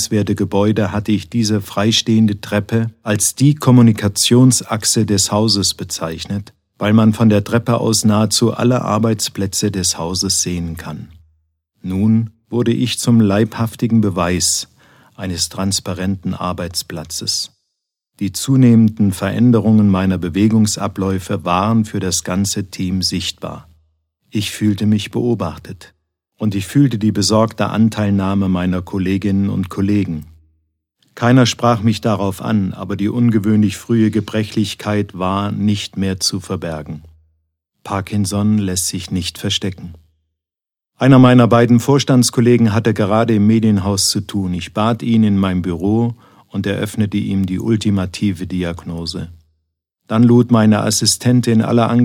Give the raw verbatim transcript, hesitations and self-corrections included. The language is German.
bemerkenswerte Gebäude hatte ich diese freistehende Treppe als die Kommunikationsachse des Hauses bezeichnet, weil man von der Treppe aus nahezu alle Arbeitsplätze des Hauses sehen kann. Nun wurde ich zum leibhaftigen Beweis eines transparenten Arbeitsplatzes. Die zunehmenden Veränderungen meiner Bewegungsabläufe waren für das ganze Team sichtbar. Ich fühlte mich beobachtet und ich fühlte die besorgte Anteilnahme meiner Kolleginnen und Kollegen. Keiner sprach mich darauf an, aber die ungewöhnlich frühe Gebrechlichkeit war nicht mehr zu verbergen. Parkinson lässt sich nicht verstecken. Einer meiner beiden Vorstandskollegen hatte gerade im Medienhaus zu tun. Ich bat ihn in mein Büro und eröffnete ihm die ultimative Diagnose. Dann lud meine Assistentin alle